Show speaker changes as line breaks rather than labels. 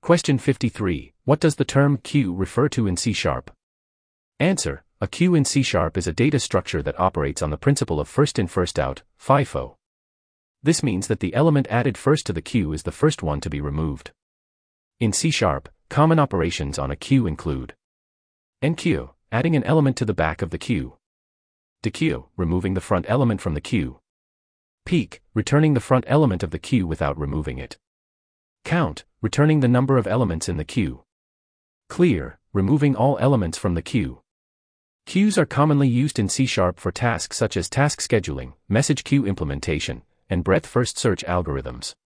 Question 53. What does the term queue refer to in C#? Answer. A queue in C# is a data structure that operates on the principle of first in first out, FIFO. This means that the element added first to the queue is the first one to be removed. In C#, common operations on a queue include enqueue, adding an element to the back of the queue; dequeue, removing the front element from the queue; peek, returning the front element of the queue without removing it; count, returning the number of elements in the queue; clear, removing all elements from the queue. Queues are commonly used in C# for tasks such as task scheduling, message queue implementation, and breadth-first search algorithms.